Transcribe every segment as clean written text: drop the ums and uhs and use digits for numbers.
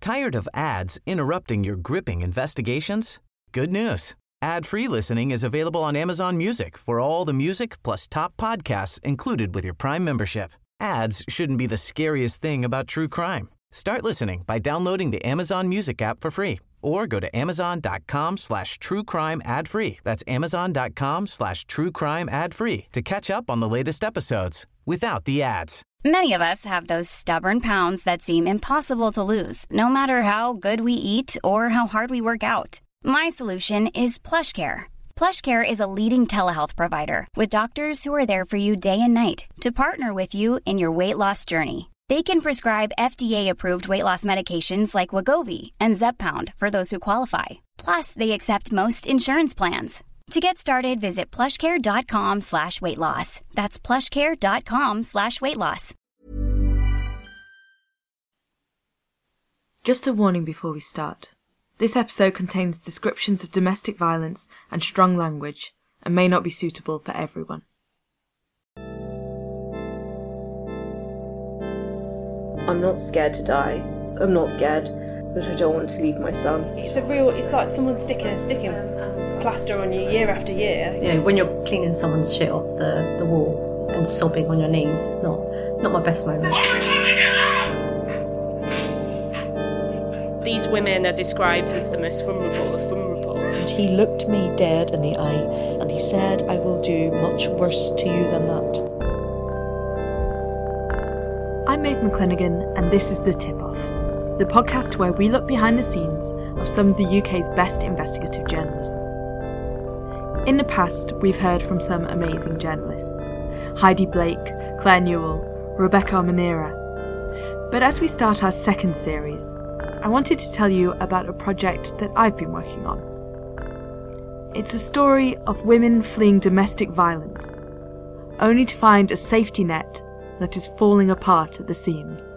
Tired of ads interrupting your gripping investigations? Good news. Ad-free listening is available on Amazon Music for all the music plus top podcasts included with your Prime membership. Ads shouldn't be the scariest thing about true crime. Start listening by downloading the Amazon Music app for free or go to amazon.com/truecrime ad-free. That's amazon.com/truecrime ad-free to catch up on the latest episodes without the ads. Many of us have those stubborn pounds that seem impossible to lose, no matter how good we eat or how hard we work out. My solution is PlushCare. PlushCare is a leading telehealth provider with doctors who are there for you day and night to partner with you in your weight loss journey. They can prescribe FDA-approved weight loss medications like Wegovy and Zepbound for those who qualify. Plus, they accept most insurance plans. To get started, visit plushcare.com/weightloss. That's plushcare.com/weightloss. Just a warning before we start. This episode contains descriptions of domestic violence and strong language and may not be suitable for everyone. I'm not scared to die. I'm not scared, but I don't want to leave my son. It's like someone sticking plaster on you year after year. You know, when you're cleaning someone's shit off the wall and sobbing on your knees, it's not my best moment. These women are described as the most vulnerable of vulnerable. And he looked me dead in the eye and he said, "I will do much worse to you than that." I'm Maeve McClenaghan, and this is The Tip-Off, the podcast where we look behind the scenes of some of the UK's best investigative journalism. In the past, we've heard from some amazing journalists, Heidi Blake, Claire Newell, Rebecca Manera. But as we start our second series, I wanted to tell you about a project that I've been working on. It's a story of women fleeing domestic violence, only to find a safety net that is falling apart at the seams.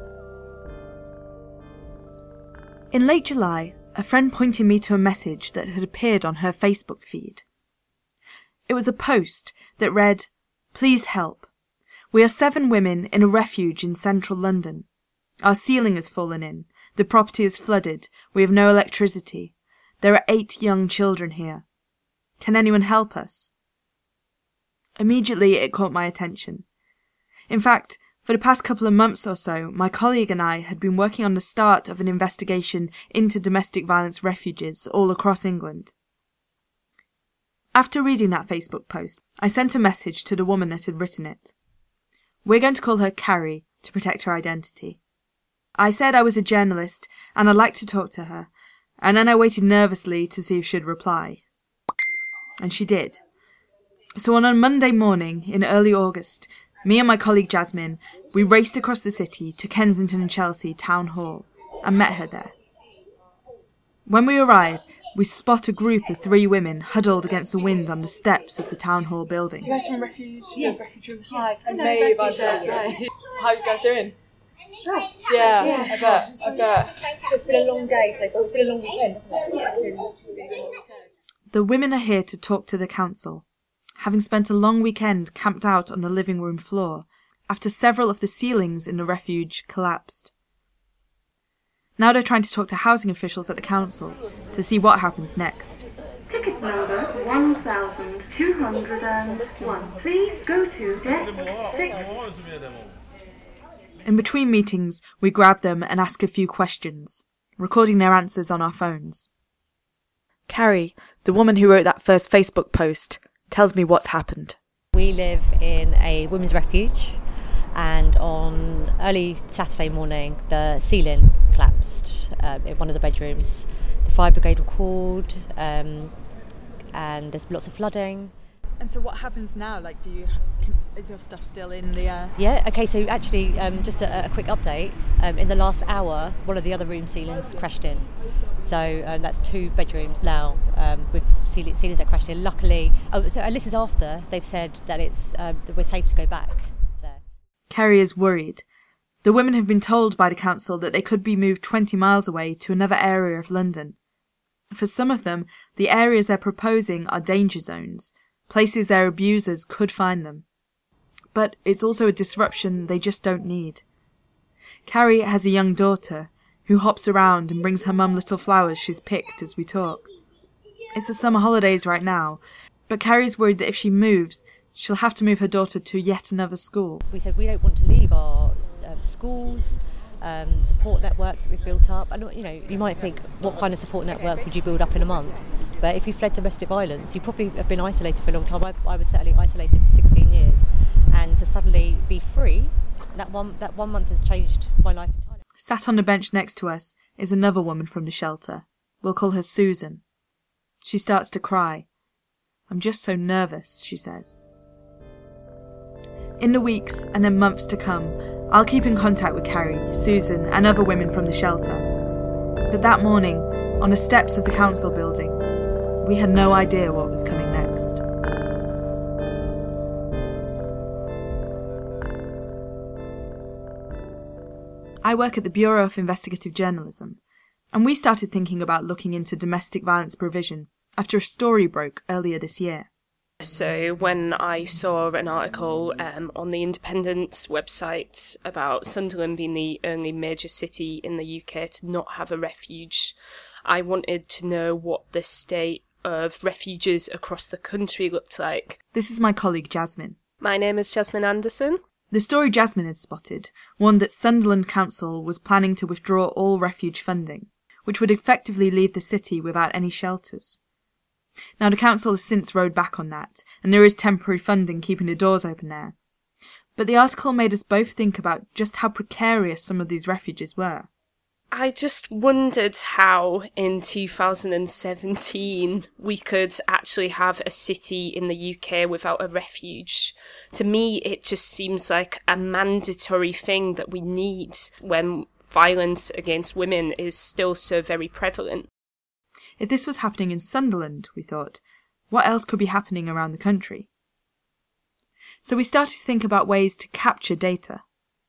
In late July, a friend pointed me to a message that had appeared on her Facebook feed. It was a post that read, "Please help. We are 7 women in a refuge in central London. Our ceiling has fallen in. The property is flooded. We have no electricity. There are 8 young children here. Can anyone help us?" Immediately it caught my attention. In fact, for the past couple of months or so, my colleague and I had been working on the start of an investigation into domestic violence refuges all across England. After reading that Facebook post, I sent a message to the woman that had written it. We're going to call her Carrie to protect her identity. I said I was a journalist and I'd like to talk to her, and then I waited nervously to see if she'd reply. And she did. So on a Monday morning in early August, me and my colleague Jasmine, we raced across the city to Kensington and Chelsea Town Hall and met her there. When we arrived, we spot a group of 3 women huddled against the wind on the steps of the Town Hall building. You guys from Refuge? Yeah. Refuge. Hi. I'm Maeve. How are you guys doing? Stressed. Yeah, I bet. It's been a long day, so it's been a long weekend, hasn't it? The women are here to talk to the council, having spent a long weekend camped out on the living room floor after several of the ceilings in the refuge collapsed. Now they're trying to talk to housing officials at the council to see what happens next. Ticket number 1201. Please go to desk 6. In between meetings, we grab them and ask a few questions, recording their answers on our phones. Carrie, the woman who wrote that first Facebook post, tells me what's happened. We live in a women's refuge, and on early Saturday morning the ceiling collapsed in one of the bedrooms. The fire brigade were called, and there's lots of flooding. And so what happens now? Like, is your stuff still in the air? Yeah, okay, so actually, just a quick update. In the last hour, one of the other room ceilings crashed in. So that's 2 bedrooms now with ceilings that crashed in. Luckily, and this is after they've said that that we're safe to go back there. Carrie is worried. The women have been told by the council that they could be moved 20 miles away to another area of London. For some of them, the areas they're proposing are danger zones, places their abusers could find them. But it's also a disruption they just don't need. Carrie has a young daughter, who hops around and brings her mum little flowers she's picked as we talk. It's the summer holidays right now, but Carrie's worried that if she moves, she'll have to move her daughter to yet another school. We said we don't want to leave our schools, support networks that we've built up. And you might think, what kind of support network would you build up in a month? But if you fled domestic violence, you probably have been isolated for a long time. I was certainly isolated for 16 years, and to suddenly be free, that one month has changed my life entirely. Sat on a bench next to us is another woman from the shelter. We'll call her Susan. She starts to cry. "I'm just so nervous," she says. In the weeks and in months to come, I'll keep in contact with Carrie, Susan, and other women from the shelter. But that morning, on the steps of the council building, we had no idea what was coming next. I work at the Bureau of Investigative Journalism, and we started thinking about looking into domestic violence provision after a story broke earlier this year. So when I saw an article on the Independent's website about Sunderland being the only major city in the UK to not have a refuge, I wanted to know what the state of refuges across the country looked like. This is my colleague Jasmine. My name is Jasmine Anderson. The story Jasmine had spotted warned that Sunderland Council was planning to withdraw all refuge funding, which would effectively leave the city without any shelters. Now, the council has since rowed back on that, and there is temporary funding keeping the doors open there. But the article made us both think about just how precarious some of these refuges were. I just wondered how in 2017 we could actually have a city in the UK without a refuge. To me, it just seems like a mandatory thing that we need when violence against women is still so very prevalent. If this was happening in Sunderland, we thought, what else could be happening around the country? So we started to think about ways to capture data.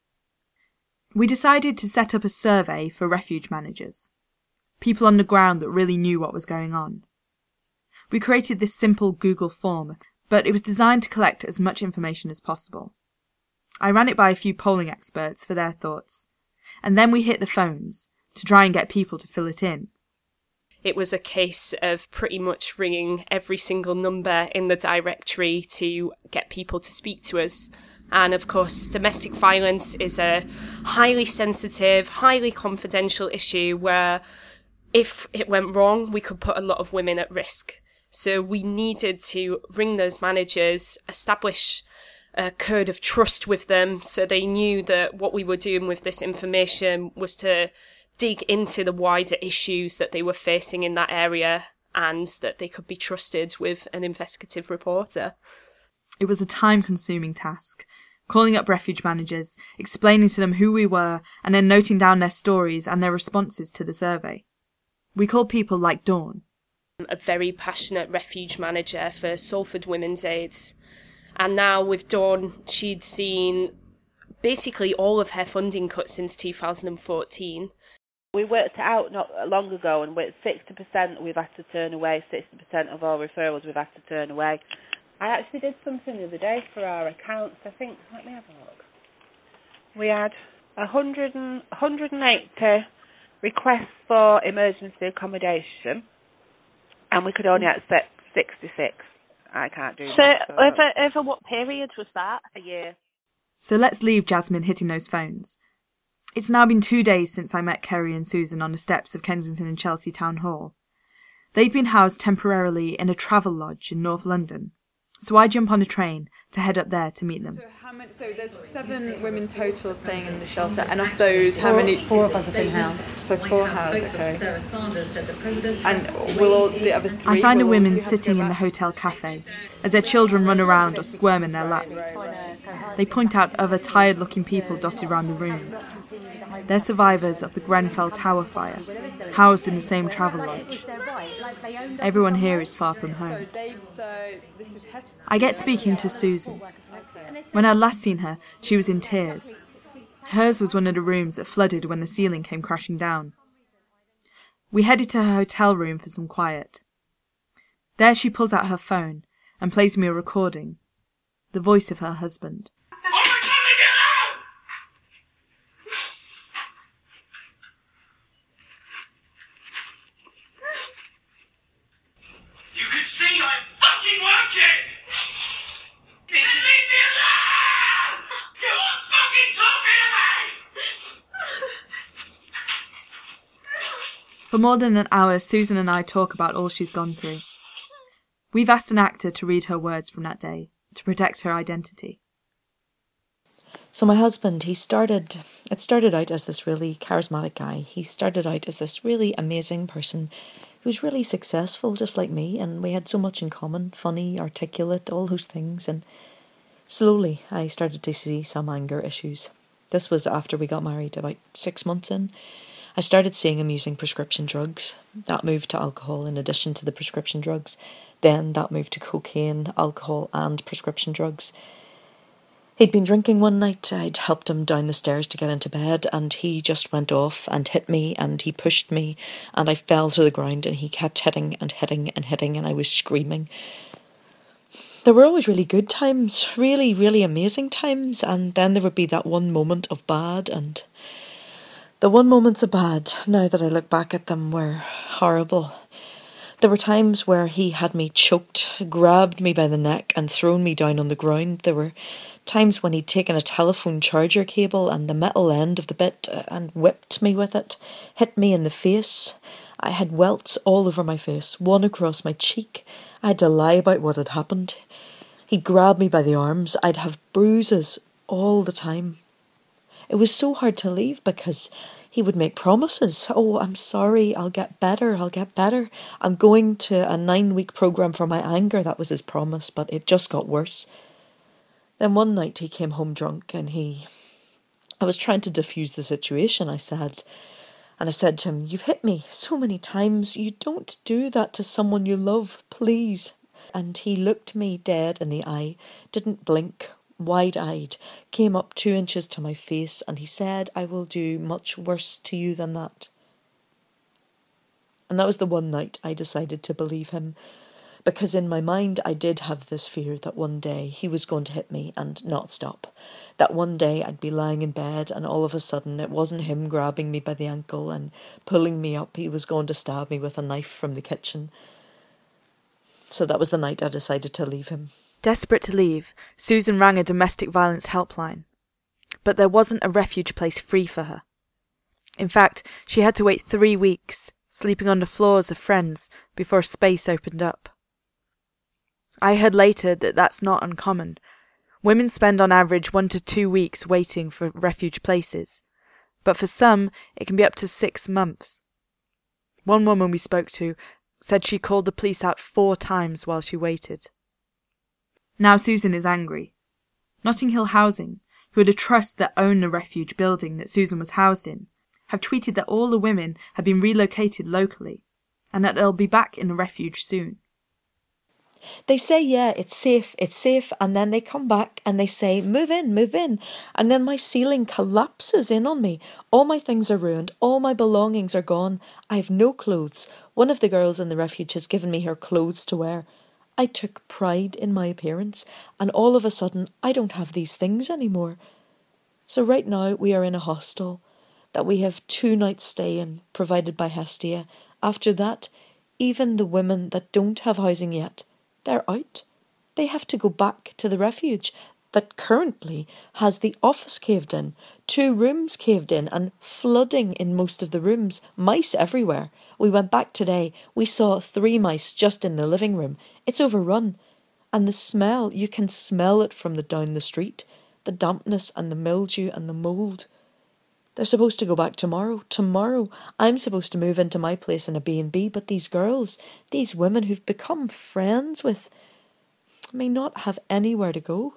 We decided to set up a survey for refuge managers, people on the ground that really knew what was going on. We created this simple Google form, but it was designed to collect as much information as possible. I ran it by a few polling experts for their thoughts, and then we hit the phones to try and get people to fill it in. It was a case of pretty much ringing every single number in the directory to get people to speak to us. And of course, domestic violence is a highly sensitive, highly confidential issue where if it went wrong, we could put a lot of women at risk. So we needed to ring those managers, establish a code of trust with them so they knew that what we were doing with this information was to dig into the wider issues that they were facing in that area and that they could be trusted with an investigative reporter. It was a time-consuming task, calling up refuge managers, explaining to them who we were, and then noting down their stories and their responses to the survey. We called people like Dawn, a very passionate refuge manager for Salford Women's Aid. And now with Dawn, she'd seen basically all of her funding cut since 2014. We worked it out not long ago, and with 60% we've had to turn away, 60% of our referrals we've had to turn away. I actually did something the other day for our accounts. I think, let me have a look. We had 180 requests for emergency accommodation, and we could only accept 66. I can't do that. So over what period was that? A year. So let's leave Jasmine hitting those phones. It's now been 2 days since I met Kerry and Susan on the steps of Kensington and Chelsea Town Hall. They've been housed temporarily in a travel lodge in North London, so I jump on a train to head up there to meet them. So there's 7 women total staying in the shelter, and of those, how many? 4 of us have been housed. So 4 housed, okay. And will all the other 3? I find the women sitting in the hotel cafe as their children run around or squirm in their laps. They point out other tired-looking people dotted around the room. They're survivors of the Grenfell Tower fire, housed in the same travel lodge. Everyone here is far from home. I get speaking to Susan. When I'd last seen her, she was in tears. Hers was one of the rooms that flooded when the ceiling came crashing down. We headed to her hotel room for some quiet. There she pulls out her phone and plays me a recording, the voice of her husband. see I'm fucking working? Then leave me alone! You are fucking talking to me! For more than an hour, Susan and I talk about all she's gone through. We've asked an actor to read her words from that day, to protect her identity. So my husband, it started out as this really charismatic guy. He started out as this really amazing person who was really successful, just like me, and we had so much in common, funny, articulate, all those things. And slowly I started to see some anger issues. This was after we got married, about 6 months in. I started seeing him using prescription drugs. That moved to alcohol in addition to the prescription drugs. Then that moved to cocaine, alcohol and prescription drugs. He'd been drinking one night. I'd helped him down the stairs to get into bed, and he just went off and hit me, and he pushed me, and I fell to the ground, and he kept hitting and hitting and hitting, and I was screaming. There were always really good times, really, really amazing times, and then there would be that one moment of bad, and the one moments of bad, now that I look back at them, were horrible. There were times where he had me choked, grabbed me by the neck and thrown me down on the ground. There were times when he'd taken a telephone charger cable and the metal end of the bit and whipped me with it, hit me in the face. I had welts all over my face, one across my cheek. I had to lie about what had happened. He'd grab me by the arms. I'd have bruises all the time. It was so hard to leave because he would make promises. Oh, I'm sorry, I'll get better. I'm going to a 9-week programme for my anger. That was his promise, but it just got worse. Then one night he came home drunk and I was trying to diffuse the situation, I said to him, "You've hit me so many times. You don't do that to someone you love, please." And he looked me dead in the eye, didn't blink, wide-eyed, came up 2 inches to my face, and he said, "I will do much worse to you than that." And that was the one night I decided to believe him, because in my mind I did have this fear that one day he was going to hit me and not stop. That one day I'd be lying in bed and all of a sudden it wasn't him grabbing me by the ankle and pulling me up, he was going to stab me with a knife from the kitchen. So that was the night I decided to leave him. Desperate to leave, Susan rang a domestic violence helpline. But there wasn't a refuge place free for her. In fact, she had to wait 3 weeks, sleeping on the floors of friends, before a space opened up. I heard later that that's not uncommon. Women spend on average 1 to 2 weeks waiting for refuge places, but for some it can be up to 6 months. One woman we spoke to said she called the police out 4 times while she waited. Now Susan is angry. Notting Hill Housing, who are the trust that own the refuge building that Susan was housed in, have tweeted that all the women have been relocated locally and that they'll be back in the refuge soon. They say, yeah, it's safe, and then they come back and they say, move in, and then my ceiling collapses in on me. All my things are ruined, all my belongings are gone. I have no clothes. One of the girls in the refuge has given me her clothes to wear. I took pride in my appearance, and all of a sudden I don't have these things anymore. So right now we are in a hostel that we have 2 nights stay in, provided by Hestia. After that, even the women that don't have housing yet, they're out. They have to go back to the refuge that currently has the office caved in, 2 rooms caved in and flooding in most of the rooms, mice everywhere. We went back today, we saw 3 mice just in the living room. It's overrun. And the smell, you can smell it from down the street, the dampness and the mildew and the mould. They're supposed to go back tomorrow. I'm supposed to move into my place in a B&B, but these girls, these women who've become friends with, may not have anywhere to go.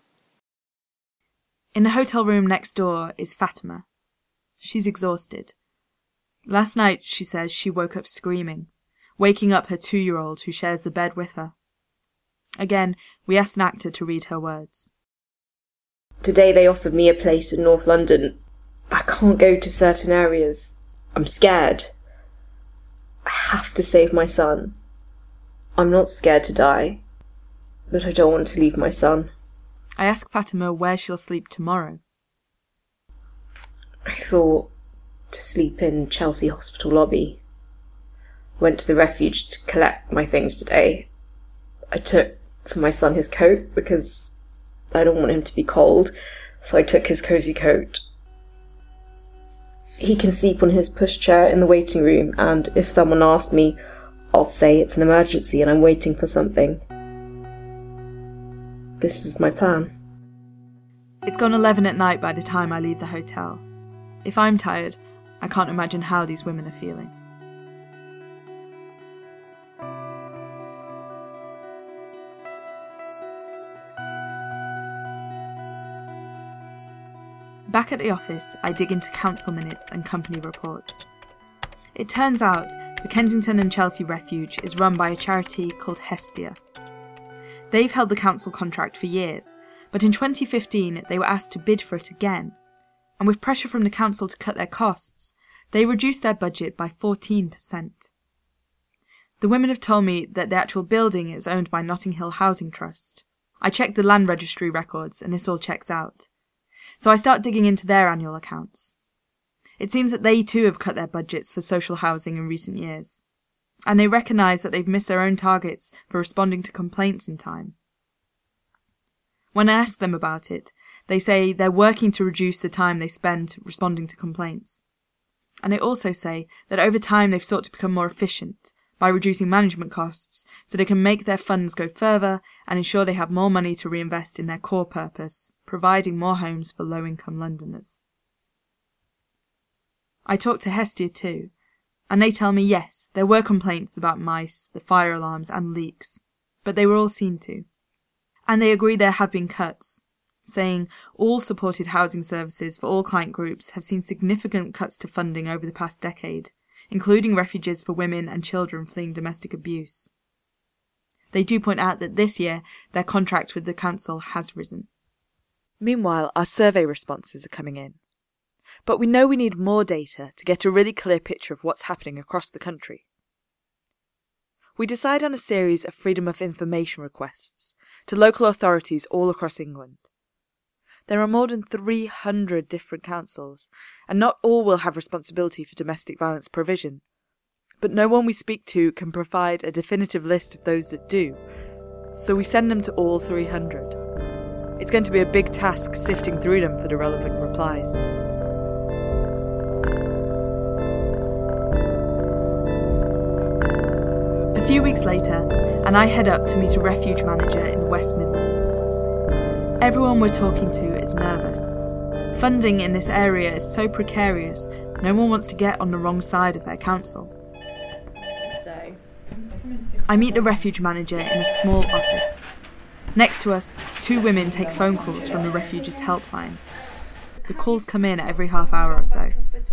In the hotel room next door is Fatima. She's exhausted. Last night, she says, she woke up screaming, waking up her 2-year-old who shares the bed with her. Again, we asked an actor to read her words. Today they offered me a place in North London. I can't go to certain areas. I'm scared. I have to save my son. I'm not scared to die, but I don't want to leave my son. I ask Fatima where she'll sleep tomorrow. I thought to sleep in Chelsea Hospital lobby. Went to the refuge to collect my things today. I took for my son his coat because I don't want him to be cold, so I took his cosy coat. He can sleep on his pushchair in the waiting room, and if someone asks me, I'll say it's an emergency and I'm waiting for something. This is my plan. It's gone 11 at night by the time I leave the hotel. If I'm tired, I can't imagine how these women are feeling. Back at the office, I dig into council minutes and company reports. It turns out the Kensington and Chelsea Refuge is run by a charity called Hestia. They've held the council contract for years, but in 2015 they were asked to bid for it again, and with pressure from the council to cut their costs, they reduced their budget by 14%. The women have told me that the actual building is owned by Notting Hill Housing Trust. I checked the land registry records and this all checks out. So I start digging into their annual accounts. It seems that they too have cut their budgets for social housing in recent years, and they recognise that they've missed their own targets for responding to complaints in time. When I ask them about it, they say they're working to reduce the time they spend responding to complaints. And they also say that over time they've sought to become more efficient by reducing management costs so they can make their funds go further and ensure they have more money to reinvest in their core purpose, providing more homes for low-income Londoners. I talked to Hestia too, and they tell me yes, there were complaints about mice, the fire alarms and leaks, but they were all seen to. And they agree there have been cuts, saying all supported housing services for all client groups have seen significant cuts to funding over the past decade, including refuges for women and children fleeing domestic abuse. They do point out that this year their contract with the council has risen. Meanwhile, our survey responses are coming in. But we know we need more data to get a really clear picture of what's happening across the country. We decide on a series of Freedom of Information requests to local authorities all across England. There are more than 300 different councils, and not all will have responsibility for domestic violence provision. But no one we speak to can provide a definitive list of those that do, so we send them to all 300. It's going to be a big task sifting through them for the relevant replies. A few weeks later, and I head up to meet a refuge manager in the West Midlands. Everyone we're talking to is nervous. Funding in this area is so precarious, no one wants to get on the wrong side of their council. I meet the refuge manager in a small office. Next to us, 2 women take phone calls from the refugees helpline. The calls come in every half hour or so.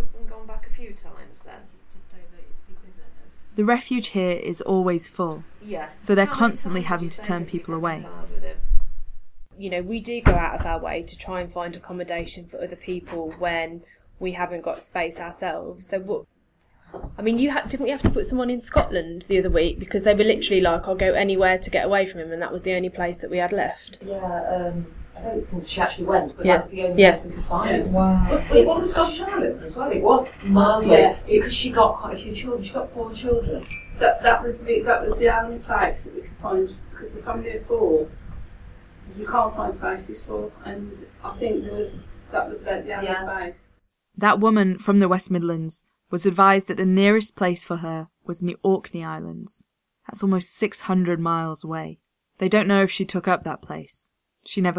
The refuge here is always full, so they're constantly having to turn people away. You know, we do go out of our way to try and find accommodation for other people when we haven't got space ourselves. So what? I mean, didn't we have to put someone in Scotland the other week because they were literally like, I'll go anywhere to get away from him, and that was the only place that we had left. Yeah, I don't think she actually went, but that's the only place we could find. Wow. It was the Scottish Highlands as well. It was Marsley, because she got quite a few children. She got 4 children. That was the only place that we could find, because the family of 4. You can't find spaces for, and I think that was about the only space. That woman from the West Midlands was advised that the nearest place for her was in the Orkney Islands. That's almost 600 miles away. They don't know if she took up that place. She never...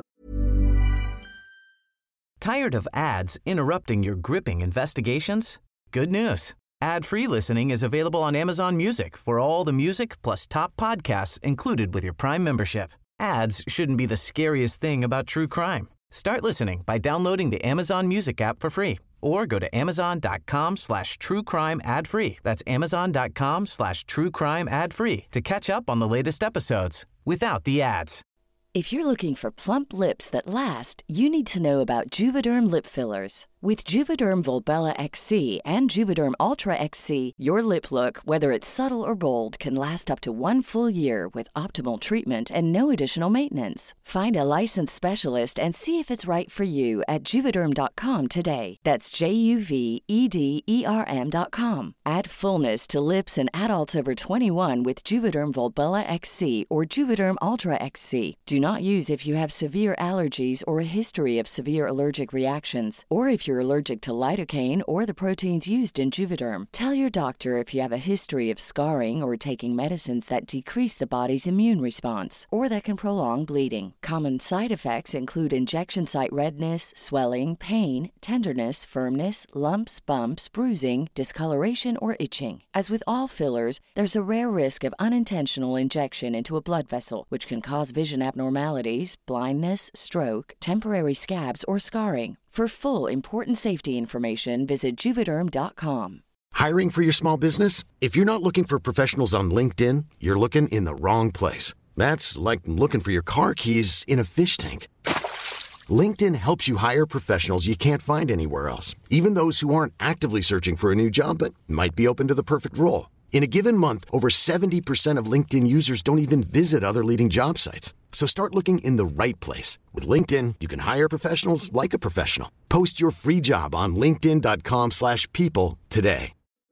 Tired of ads interrupting your gripping investigations? Good news. Ad-free listening is available on Amazon Music for all the music plus top podcasts included with your Prime membership. Ads shouldn't be the scariest thing about true crime. Start listening by downloading the Amazon Music app for free or go to amazon.com/truecrime ad-free. That's amazon.com/truecrime ad-free to catch up on the latest episodes without the ads. If you're looking for plump lips that last, you need to know about Juvederm lip fillers. With Juvederm Volbella XC and Juvederm Ultra XC, your lip look, whether it's subtle or bold, can last up to 1 full year with optimal treatment and no additional maintenance. Find a licensed specialist and see if it's right for you at Juvederm.com today. That's JUVEDERM.com. Add fullness to lips in adults over 21 with Juvederm Volbella XC or Juvederm Ultra XC. Do not use if you have severe allergies or a history of severe allergic reactions, or if you're allergic to lidocaine or the proteins used in Juvederm. Tell your doctor if you have a history of scarring or taking medicines that decrease the body's immune response or that can prolong bleeding. Common side effects include injection site redness, swelling, pain, tenderness, firmness, lumps, bumps, bruising, discoloration, or itching. As with all fillers, there's a rare risk of unintentional injection into a blood vessel, which can cause vision abnormalities, blindness, stroke, temporary scabs, or scarring. For full, important safety information, visit Juvederm.com. Hiring for your small business? If you're not looking for professionals on LinkedIn, you're looking in the wrong place. That's like looking for your car keys in a fish tank. LinkedIn helps you hire professionals you can't find anywhere else, even those who aren't actively searching for a new job but might be open to the perfect role. In a given month, over 70% of LinkedIn users don't even visit other leading job sites. So start looking in the right place. With LinkedIn, you can hire professionals like a professional. Post your free job on linkedin.com/people today.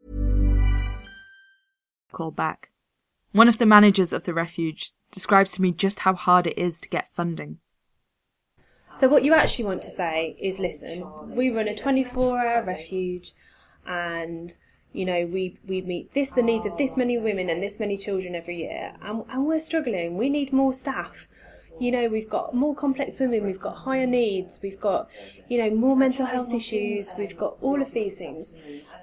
Call back. One of the managers of the refuge describes to me just how hard it is to get funding. So what you actually want to say is, listen, we run a 24-hour refuge, and we meet the needs of this many women and this many children every year, and we're struggling. We need more staff. We've got more complex women, we've got higher needs, we've got, more mental health issues, we've got all of these things.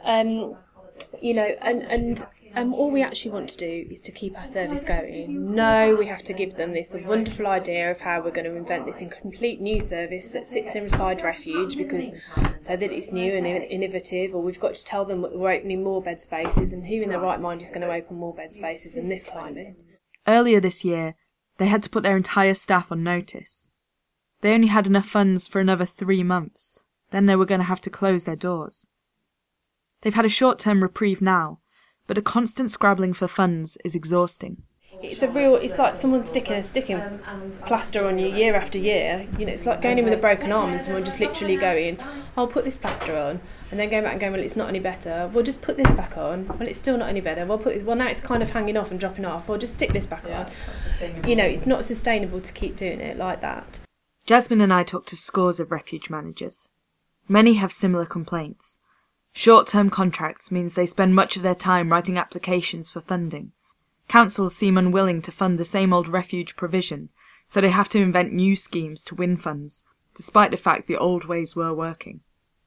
All we actually want to do is to keep our service going. No, we have to give them this wonderful idea of how we're going to invent this complete new service that sits inside refuge, so that it's new and innovative, or we've got to tell them that we're opening more bed spaces, and who in their right mind is going to open more bed spaces in this climate? Earlier this year, they had to put their entire staff on notice. They only had enough funds for another 3 months. Then they were going to have to close their doors. They've had a short-term reprieve now, but a constant scrabbling for funds is exhausting. It's like someone sticking plaster on you year after year. It's like going in with a broken arm and someone just literally going, I'll put this plaster on, and then going back and going, well, it's not any better. We'll just put this back on. Well, it's still not any better. Well, now it's kind of hanging off and dropping off. We'll just stick this back on. It's not sustainable to keep doing it like that. Jasmine and I talked to scores of refuge managers. Many have similar complaints. Short-term contracts means they spend much of their time writing applications for funding. Councils seem unwilling to fund the same old refuge provision, so they have to invent new schemes to win funds, despite the fact the old ways were working.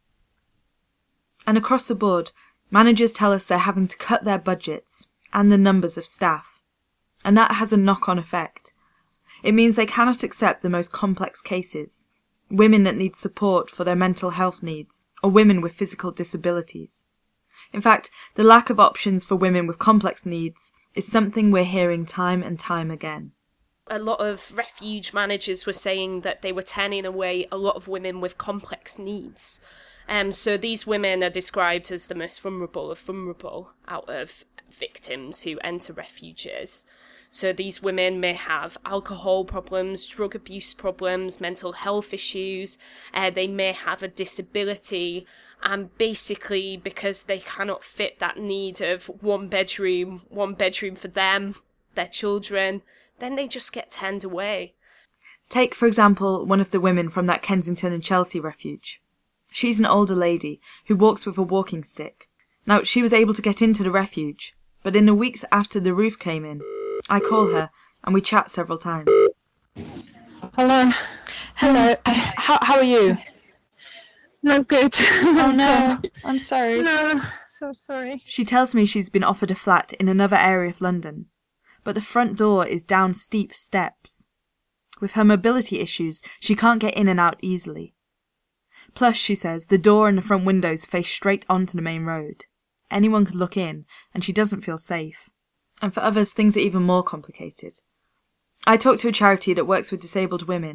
And across the board, managers tell us they're having to cut their budgets and the numbers of staff. And that has a knock-on effect. It means they cannot accept the most complex cases, women that need support for their mental health needs, or women with physical disabilities. In fact, the lack of options for women with complex needs is something we're hearing time and time again. A lot of refuge managers were saying that they were turning away a lot of women with complex needs. So these women are described as the most vulnerable out of victims who enter refuges. So these women may have alcohol problems, drug abuse problems, mental health issues. They may have a disability, and basically because they cannot fit that need of one bedroom for them, their children, then they just get turned away. Take, for example, one of the women from that Kensington and Chelsea refuge. She's an older lady who walks with a walking stick. Now, she was able to get into the refuge, but in the weeks after the roof came in, I call her and we chat several times. Hello. How are you? Not good. Oh no, I'm sorry. No, so sorry. She tells me she's been offered a flat in another area of London, but the front door is down steep steps. With her mobility issues, she can't get in and out easily. Plus, she says, the door and the front windows face straight onto the main road. Anyone could look in, and she doesn't feel safe. And for others, things are even more complicated. I talked to a charity that works with disabled women,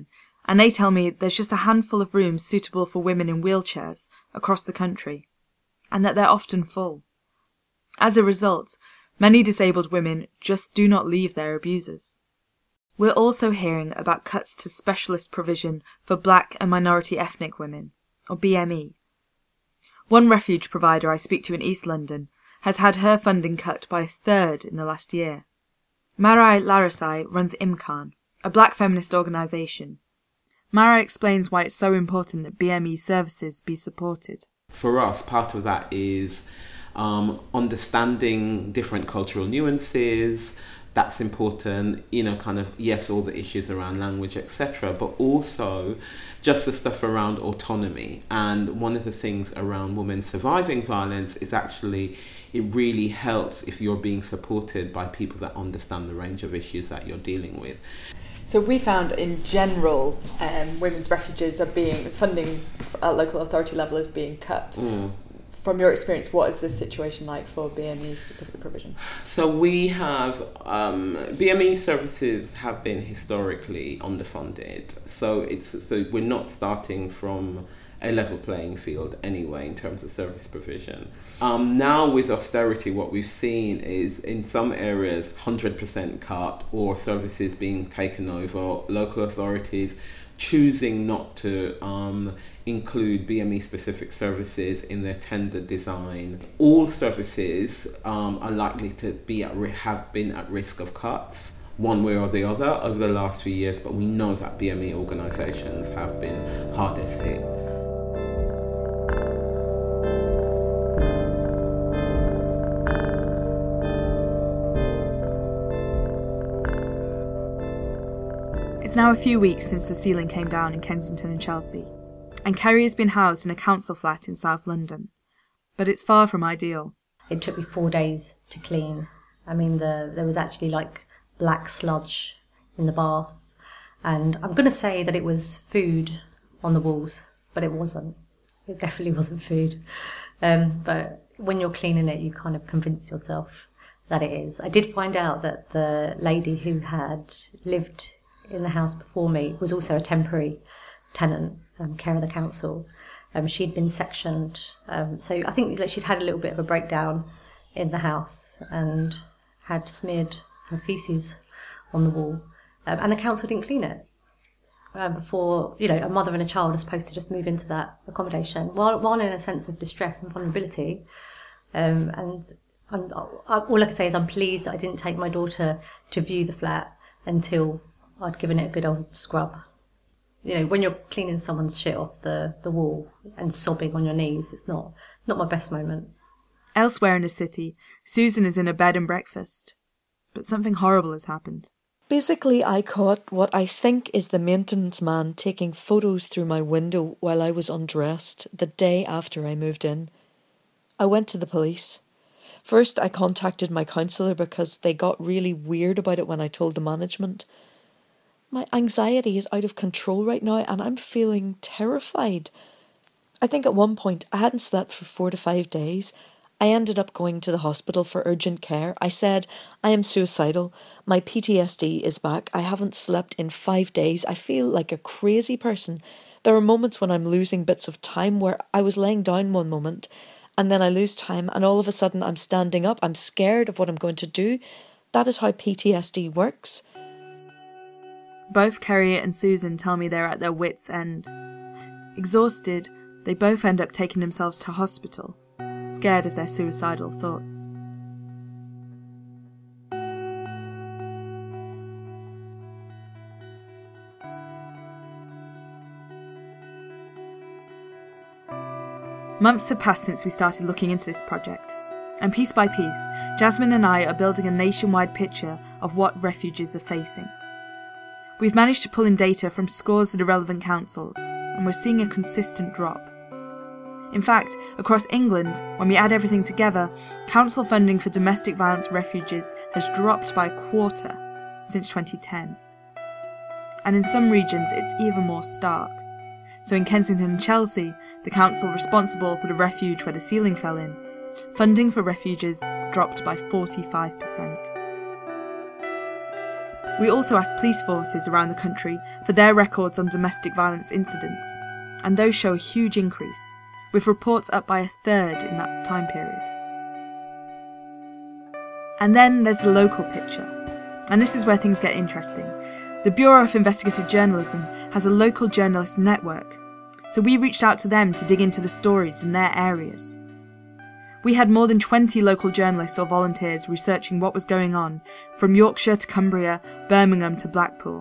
and they tell me there's just a handful of rooms suitable for women in wheelchairs across the country, and that they're often full. As a result, many disabled women just do not leave their abusers. We're also hearing about cuts to specialist provision for Black and minority ethnic women, or BME. One refuge provider I speak to in East London has had her funding cut by a third in the last year. Marai Larasai runs IMCAN, a Black feminist organisation. Mara explains why it's so important that BME services be supported. For us, part of that is understanding different cultural nuances. That's important, yes, all the issues around language, etc., but also just the stuff around autonomy. And one of the things around women surviving violence is actually it really helps if you're being supported by people that understand the range of issues that you're dealing with. So we found in general women's refuges are being, funding at local authority level is being cut. From your experience, what is the situation like for BME specific provision? So we have, BME services have been historically underfunded. So we're not starting from a level playing field anyway in terms of service provision. Now with austerity, what we've seen is in some areas 100% cut or services being taken over, local authorities choosing not to include BME specific services in their tender design. All services are likely to have been at risk of cuts one way or the other over the last few years, but we know that BME organisations have been hardest hit. It's now a few weeks since the ceiling came down in Kensington and Chelsea, and Kerry has been housed in a council flat in South London, but it's far from ideal. It took me 4 days to clean. I mean, there was actually like black sludge in the bath, and I'm going to say that it was food on the walls, but it wasn't. It definitely wasn't food. But when you're cleaning it, you kind of convince yourself that it is. I did find out that the lady who had lived in the house before me was also a temporary tenant, care of the council. She'd been sectioned, so I think that she'd had a little bit of a breakdown in the house and had smeared her faeces on the wall, and the council didn't clean it before. A mother and a child are supposed to just move into that accommodation while in a sense of distress and vulnerability. And all I can say is I'm pleased that I didn't take my daughter to view the flat until I'd given it a good old scrub. When you're cleaning someone's shit off the wall and sobbing on your knees, it's not my best moment. Elsewhere in the city, Susan is in a bed and breakfast, but something horrible has happened. Basically, I caught what I think is the maintenance man taking photos through my window while I was undressed the day after I moved in. I went to the police. First, I contacted my counsellor because they got really weird about it when I told the management. My anxiety is out of control right now and I'm feeling terrified. I think at one point I hadn't slept for 4 to 5 days. I ended up going to the hospital for urgent care. I said, I am suicidal. My PTSD is back. I haven't slept in 5 days. I feel like a crazy person. There are moments when I'm losing bits of time where I was laying down one moment and then I lose time and all of a sudden I'm standing up. I'm scared of what I'm going to do. That is how PTSD works. Both Kerry and Susan tell me they're at their wits' end. Exhausted, they both end up taking themselves to hospital, scared of their suicidal thoughts. Months have passed since we started looking into this project, and piece by piece, Jasmine and I are building a nationwide picture of what refugees are facing. We've managed to pull in data from scores of the relevant councils, and we're seeing a consistent drop. In fact, across England, when we add everything together, council funding for domestic violence refuges has dropped by a quarter since 2010. And in some regions, it's even more stark. So in Kensington and Chelsea, the council responsible for the refuge where the ceiling fell in, funding for refuges dropped by 45%. We also asked police forces around the country for their records on domestic violence incidents, and those show a huge increase, with reports up by 1/3 in that time period. And then there's the local picture, and this is where things get interesting. The Bureau of Investigative Journalism has a local journalist network, so we reached out to them to dig into the stories in their areas. We had more than 20 local journalists or volunteers researching what was going on, from Yorkshire to Cumbria, Birmingham to Blackpool.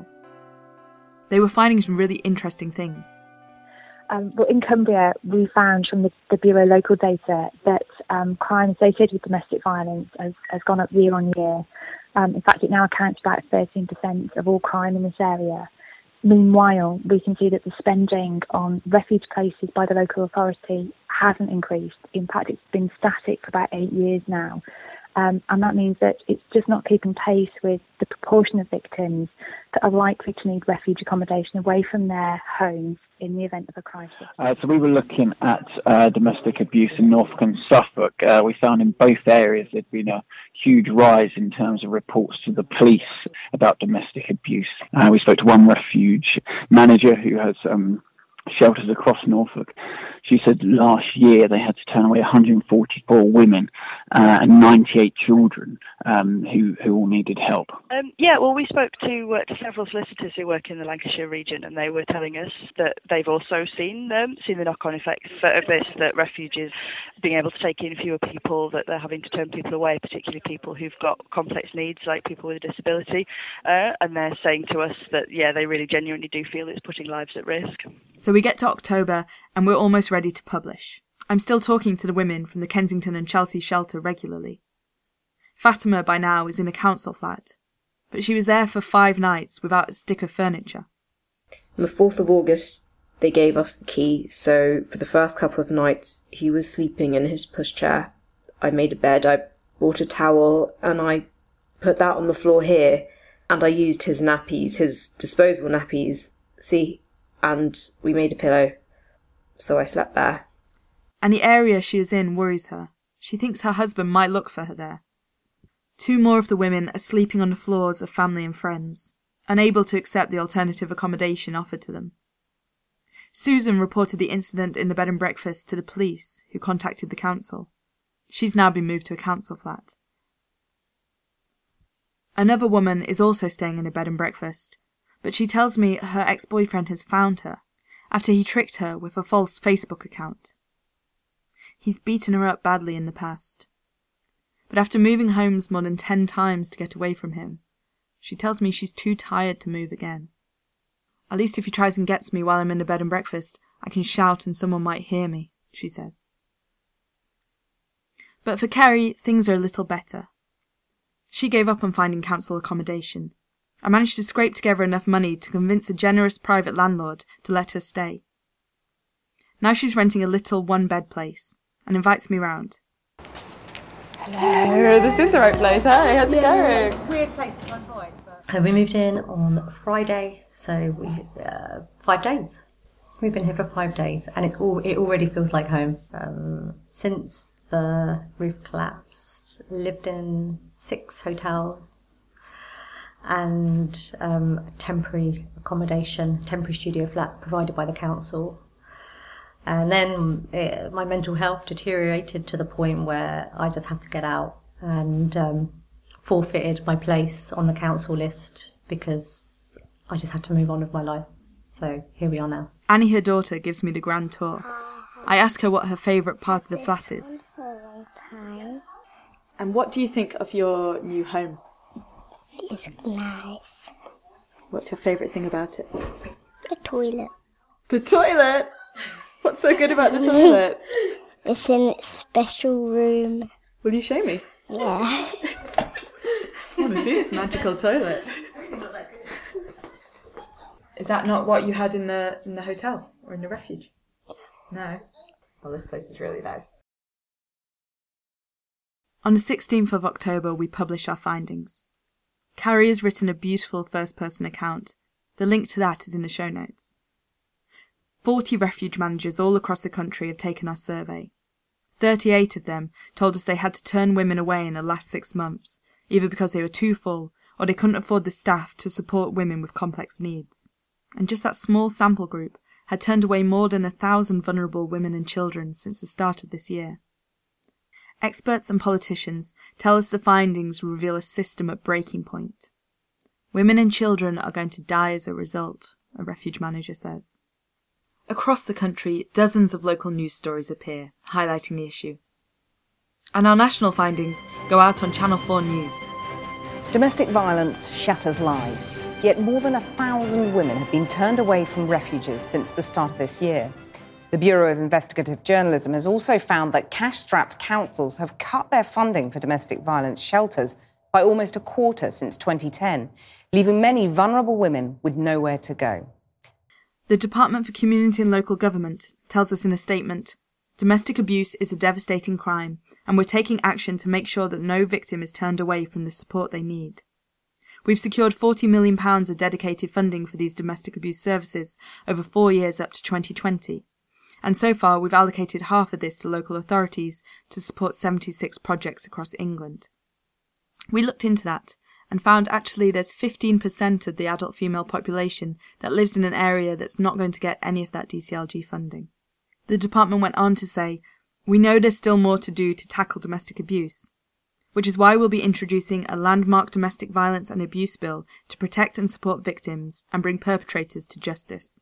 They were finding some really interesting things. Well, in Cumbria, we found from the Bureau local data that crime associated with domestic violence has gone up year on year. In fact, it now accounts for about 13% of all crime in this area. Meanwhile, we can see that the spending on refuge places by the local authority hasn't increased. In fact, it's been static for about 8 years now. And that means that it's just not keeping pace with the proportion of victims that are likely to need refuge accommodation away from their homes in the event of a crisis. So we were looking at domestic abuse in Norfolk and Suffolk. We found in both areas there'd been a huge rise in terms of reports to the police about domestic abuse. We spoke to one refuge manager who has shelters across Norfolk. She said last year they had to turn away 144 women and 98 children who all needed help. Well, we spoke to several solicitors who work in the Lancashire region, and they were telling us that they've also seen the knock-on effects of this, that refuges being able to take in fewer people, that they're having to turn people away, particularly people who've got complex needs like people with a disability, and they're saying to us that, they really genuinely do feel it's putting lives at risk. So we get to October and we're almost ready to publish. I'm still talking to the women from the Kensington and Chelsea shelter regularly. Fatima by now is in a council flat, but she was there for 5 nights without a stick of furniture. On the 4th of August, they gave us the key, so for the first couple of nights, he was sleeping in his pushchair. I made a bed, I bought a towel, and I put that on the floor here, and I used his nappies, his disposable nappies, and we made a pillow, so I slept there. And the area she is in worries her. She thinks her husband might look for her there. 2 more of the women are sleeping on the floors of family and friends, unable to accept the alternative accommodation offered to them. Susan reported the incident in the bed and breakfast to the police, who contacted the council. She's now been moved to a council flat. Another woman is also staying in a bed and breakfast, but she tells me her ex-boyfriend has found her after he tricked her with a false Facebook account. He's beaten her up badly in the past. But after moving homes more than 10 times to get away from him, she tells me she's too tired to move again. At least if he tries and gets me while I'm in the bed and breakfast, I can shout and someone might hear me, she says. But for Kerry, things are a little better. She gave up on finding council accommodation. I managed to scrape together enough money to convince a generous private landlord to let her stay. Now she's renting a little 1-bed place and invites me round. Hello, this is the right place. Hi, how's it going? It's a weird place to find. We moved in on Friday, so we 5 days. We've been here for 5 days, and it already feels like home. Since the roof collapsed, lived in 6 hotels and temporary accommodation, temporary studio flat provided by the council. And then my mental health deteriorated to the point where I just had to get out, and forfeited my place on the council list because I just had to move on with my life. So here we are now. Annie, her daughter, gives me the grand tour. I ask her what her favourite part of the flat is. And what do you think of your new home? It's nice. What's your favourite thing about it? The toilet. The toilet? What's so good about the toilet? It's in its special room. Will you show me? Yeah. I want to see this magical toilet. Is that not what you had in the hotel or in the refuge? No. Well, this place is really nice. On the 16th of October, we publish our findings. Carrie has written a beautiful first-person account. The link to that is in the show notes. 40 refuge managers all across the country have taken our survey. 38 of them told us they had to turn women away in the last 6 months, either because they were too full or they couldn't afford the staff to support women with complex needs. And just that small sample group had turned away more than 1,000 vulnerable women and children since the start of this year. Experts and politicians tell us the findings reveal a system at breaking point. Women and children are going to die as a result, a refuge manager says. Across the country, dozens of local news stories appear, highlighting the issue. And our national findings go out on Channel 4 News. Domestic violence shatters lives, yet more than 1,000 women have been turned away from refuges since the start of this year. The Bureau of Investigative Journalism has also found that cash-strapped councils have cut their funding for domestic violence shelters by almost a quarter since 2010, leaving many vulnerable women with nowhere to go. The Department for Community and Local Government tells us in a statement, "Domestic abuse is a devastating crime, and we're taking action to make sure that no victim is turned away from the support they need. We've secured £40 million of dedicated funding for these domestic abuse services over 4 years up to 2020. And so far we've allocated half of this to local authorities to support 76 projects across England." We looked into that and found actually there's 15% of the adult female population that lives in an area that's not going to get any of that DCLG funding. The department went on to say, "We know there's still more to do to tackle domestic abuse, which is why we'll be introducing a landmark domestic violence and abuse bill to protect and support victims and bring perpetrators to justice."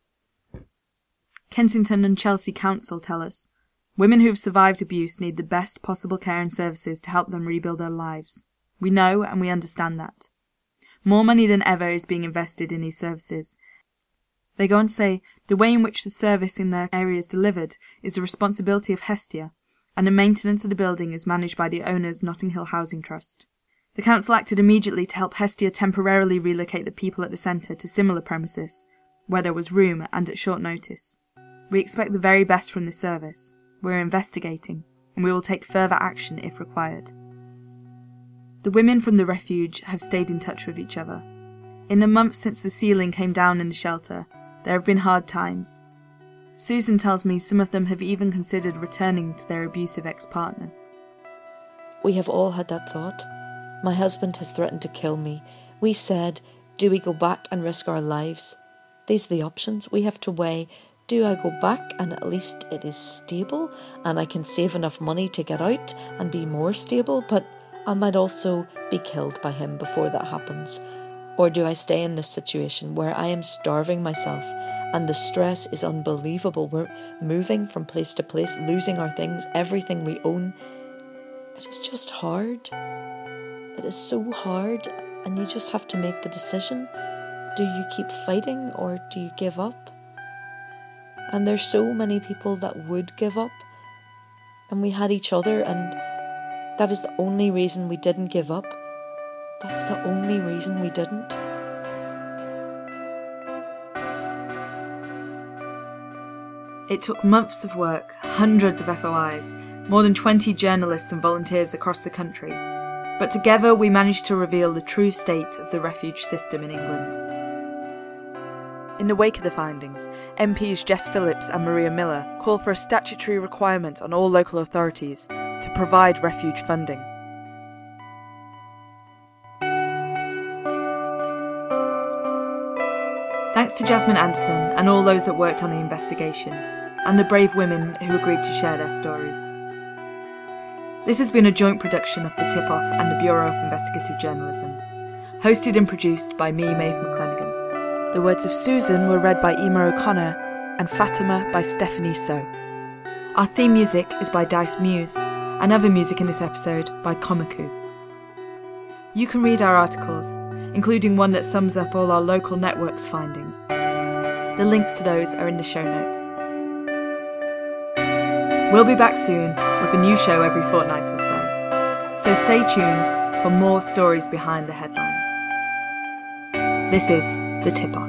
Kensington and Chelsea Council tell us, "Women who have survived abuse need the best possible care and services to help them rebuild their lives. We know and we understand that. More money than ever is being invested in these services." They go on to say, "The way in which the service in their area is delivered is the responsibility of Hestia, and the maintenance of the building is managed by the owner's Notting Hill Housing Trust. The council acted immediately to help Hestia temporarily relocate the people at the centre to similar premises, where there was room and at short notice. We expect the very best from this service. We're investigating, and we will take further action if required." The women from the refuge have stayed in touch with each other. In the months since the ceiling came down in the shelter, there have been hard times. Susan tells me some of them have even considered returning to their abusive ex-partners. "We have all had that thought. My husband has threatened to kill me. We said, do we go back and risk our lives? These are the options we have to weigh. Do I go back and at least it is stable and I can save enough money to get out and be more stable, but I might also be killed by him before that happens? Or do I stay in this situation where I am starving myself and the stress is unbelievable? We're moving from place to place, losing our things, everything we own. It is just hard. It is so hard, and you just have to make the decision. Do you keep fighting or do you give up? And there's so many people that would give up, and we had each other, and that is the only reason we didn't give up. That's the only reason we didn't." It took months of work, hundreds of FOIs, more than 20 journalists and volunteers across the country. But together we managed to reveal the true state of the refuge system in England. In the wake of the findings, MPs Jess Phillips and Maria Miller call for a statutory requirement on all local authorities to provide refuge funding. Thanks to Jasmine Anderson and all those that worked on the investigation, and the brave women who agreed to share their stories. This has been a joint production of The Tip-Off and the Bureau of Investigative Journalism, hosted and produced by me, Maeve McClenaghan. The words of Susan were read by Emer O'Connor and Fatima by Stephanie So. Our theme music is by Dice Muse, and other music in this episode by Komaku. You can read our articles, including one that sums up all our local network's findings. The links to those are in the show notes. We'll be back soon with a new show every fortnight or so stay tuned for more stories behind the headlines. This is The Tip-Off.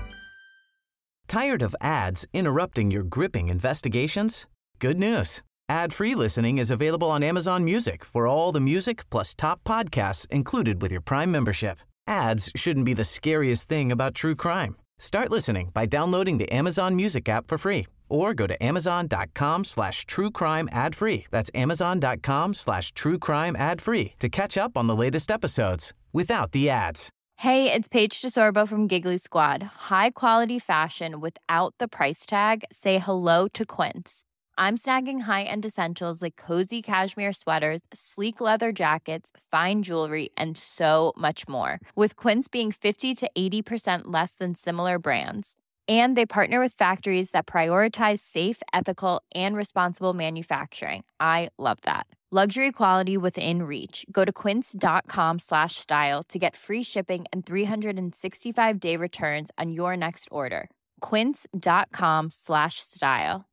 Tired of ads interrupting your gripping investigations? Good news. Ad-free listening is available on Amazon Music for all the music plus top podcasts included with your Prime membership. Ads shouldn't be the scariest thing about true crime. Start listening by downloading the Amazon Music app for free or go to amazon.com/truecrime ad-free. That's amazon.com/truecrime ad-free to catch up on the latest episodes without the ads. Hey, it's Paige DeSorbo from Giggly Squad. High quality fashion without the price tag. Say hello to Quince. I'm snagging high-end essentials like cozy cashmere sweaters, sleek leather jackets, fine jewelry, and so much more. With Quince being 50 to 80% less than similar brands. And they partner with factories that prioritize safe, ethical, and responsible manufacturing. I love that. Luxury quality within reach. Go to quince.com/style to get free shipping and 365-day returns on your next order. Quince.com/style.